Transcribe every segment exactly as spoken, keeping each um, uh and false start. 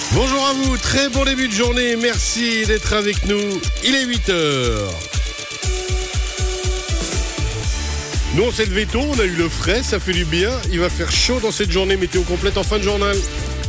Bonjour à vous, très bon début de journée, merci d'être avec nous, il est huit heures. Nous on s'est levé tôt, on a eu le frais, ça fait du bien, il va faire chaud dans cette journée météo complète en fin de journal.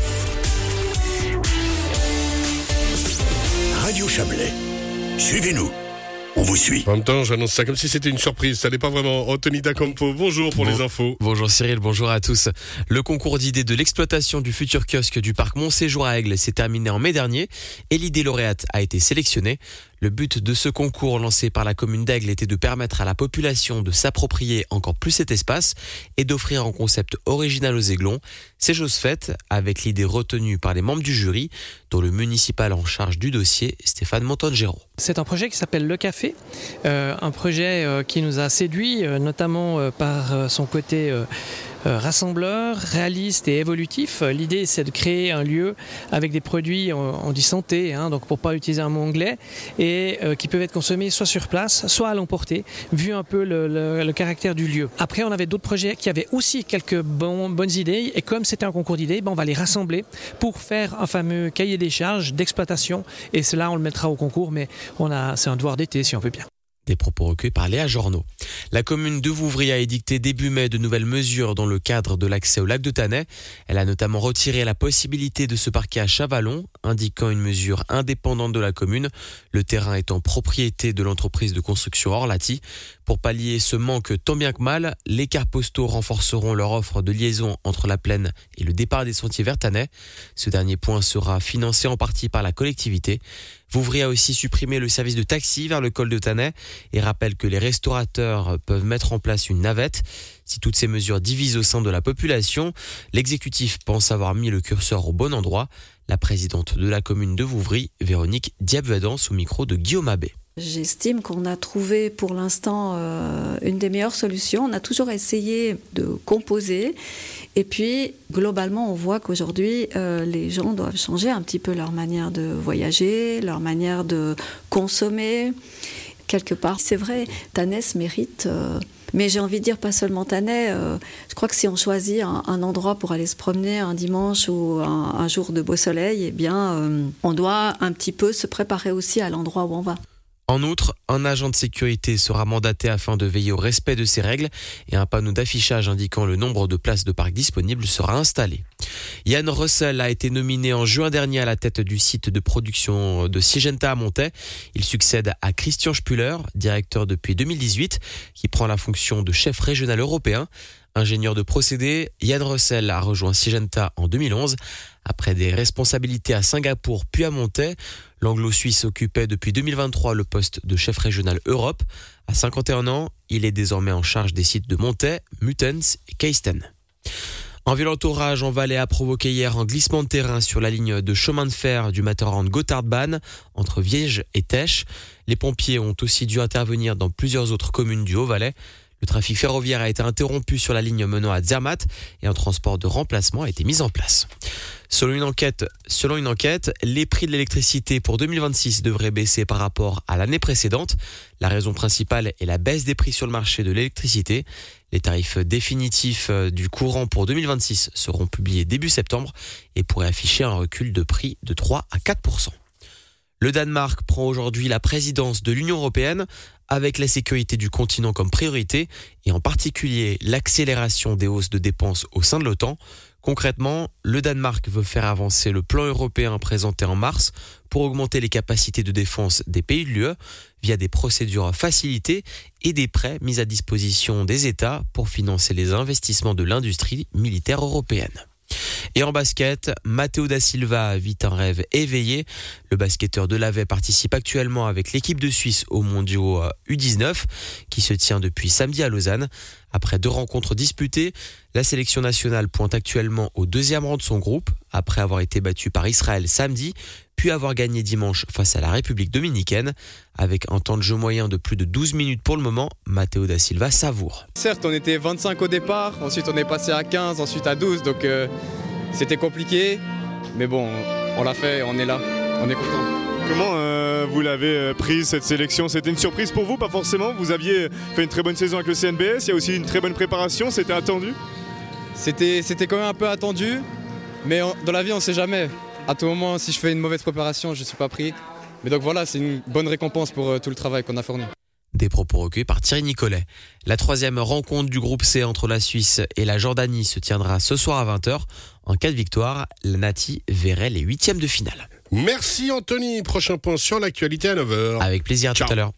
Radio Chablais, suivez-nous. On vous suit. En même temps, j'annonce ça comme si c'était une surprise. Ça n'est pas vraiment. Anthony Dacampo, bonjour pour bon, les infos. Bonjour Cyril, bonjour à tous. Le concours d'idées de l'exploitation du futur kiosque du parc Montséjour à Aigle s'est terminé en mai dernier et l'idée lauréate a été sélectionnée. Le but de ce concours lancé par la commune d'Aigle était de permettre à la population de s'approprier encore plus cet espace et d'offrir un concept original aux Aiglons. C'est chose faite avec l'idée retenue par les membres du jury, dont le municipal en charge du dossier, Stéphane Montangero. C'est un projet qui s'appelle Le Café, euh, un projet euh, qui nous a séduit, euh, notamment euh, par euh, son côté euh, euh, rassembleur, réaliste et évolutif. L'idée, c'est de créer un lieu avec des produits, on, on dit santé, hein, donc pour pas utiliser un mot anglais, et euh, qui peuvent être consommés soit sur place, soit à l'emporter, vu un peu le, le, le caractère du lieu. Après, on avait d'autres projets qui avaient aussi quelques bon, bonnes idées, et comme c'était un concours d'idées, ben, on va les rassembler pour faire un fameux cahier des charges d'exploitation, et cela, on le mettra au concours, mais on a, c'est un devoir d'été, si on veut bien. Des propos recueillis par Léa Journeau. La commune de Vouvry a édicté début mai de nouvelles mesures dans le cadre de l'accès au lac de Thanay. Elle a notamment retiré la possibilité de se parquer à Chavalon, indiquant une mesure indépendante de la commune, le terrain étant propriété de l'entreprise de construction Orlati. Pour pallier ce manque tant bien que mal, les cars postaux renforceront leur offre de liaison entre la plaine et le départ des sentiers vers Thanay. Ce dernier point sera financé en partie par la collectivité. Vouvry a aussi supprimé le service de taxi vers le col de Thanay et rappelle que les restaurateurs peuvent mettre en place une navette. Si toutes ces mesures divisent au sein de la population, l'exécutif pense avoir mis le curseur au bon endroit. La présidente de la commune de Vouvry, Véronique Diabvedance, au micro de Guillaume Abbé. J'estime qu'on a trouvé pour l'instant euh, une des meilleures solutions. On a toujours essayé de composer. Et puis, globalement, on voit qu'aujourd'hui, euh, les gens doivent changer un petit peu leur manière de voyager, leur manière de consommer. Quelque part, c'est vrai, Thanay mérite... Euh, mais j'ai envie de dire pas seulement Thanay. Euh, je crois que si on choisit un, un endroit pour aller se promener un dimanche ou un, un jour de beau soleil, eh bien, euh, on doit un petit peu se préparer aussi à l'endroit où on va. En outre, un agent de sécurité sera mandaté afin de veiller au respect de ces règles et un panneau d'affichage indiquant le nombre de places de parc disponibles sera installé. Yann Russell a été nominé en juin dernier à la tête du site de production de Syngenta à Montaix. Il succède à Christian Spuller, directeur depuis deux mille dix-huit, qui prend la fonction de chef régional européen. Ingénieur de procédés, Yann Russell a rejoint Syngenta en deux mille onze. Après des responsabilités à Singapour puis à Montaix, l'anglo-suisse occupait depuis deux mille vingt-trois le poste de chef régional Europe. À cinquante et un ans, il est désormais en charge des sites de Montaix, Mutens et Keisten. Un violent orage en Valais a provoqué hier un glissement de terrain sur la ligne de chemin de fer du Matterhorn-Gotthardbahn entre Viège et Tesch. Les pompiers ont aussi dû intervenir dans plusieurs autres communes du Haut-Valais. Le trafic ferroviaire a été interrompu sur la ligne menant à Zermatt et un transport de remplacement a été mis en place. Selon une enquête, selon une enquête, les prix de l'électricité pour deux mille vingt-six devraient baisser par rapport à l'année précédente. La raison principale est la baisse des prix sur le marché de l'électricité. Les tarifs définitifs du courant pour deux mille vingt-six seront publiés début septembre et pourraient afficher un recul de prix de trois à quatre pour cent. Le Danemark prend aujourd'hui la présidence de l'Union européenne avec la sécurité du continent comme priorité et en particulier l'accélération des hausses de dépenses au sein de l'OTAN. Concrètement, le Danemark veut faire avancer le plan européen présenté en mars pour augmenter les capacités de défense des pays de l'U E via des procédures facilitées et des prêts mis à disposition des États pour financer les investissements de l'industrie militaire européenne. Et en basket, Matteo da Silva vit un rêve éveillé. Le basketteur de l'A V E participe actuellement avec l'équipe de Suisse aux mondiaux U dix-neuf qui se tient depuis samedi à Lausanne. Après deux rencontres disputées, la sélection nationale pointe actuellement au deuxième rang de son groupe après avoir été battue par Israël samedi, puis avoir gagné dimanche face à la République dominicaine. Avec un temps de jeu moyen de plus de douze minutes pour le moment, Matteo da Silva savoure. Certes, on était vingt-cinq au départ, ensuite on est passé à quinze, ensuite à douze, donc euh, c'était compliqué. Mais bon, on l'a fait, on est là, on est content. Comment euh, vous l'avez prise cette sélection? C'était une surprise pour vous, pas forcément? Vous aviez fait une très bonne saison avec le C N B S, il y a aussi une très bonne préparation, c'était attendu? C'était, c'était quand même un peu attendu, mais on, dans la vie on ne sait jamais. à tout moment, si je fais une mauvaise préparation, je ne suis pas pris. Mais donc voilà, c'est une bonne récompense pour euh, tout le travail qu'on a fourni. Des propos recueillis par Thierry Nicolet. La troisième rencontre du groupe C entre la Suisse et la Jordanie se tiendra ce soir à vingt heures. En cas de victoire, la Nati verrait les huitièmes de finale. Merci Anthony. Prochain point sur l'actualité à neuf heures. Avec plaisir, à Ciao. tout à l'heure.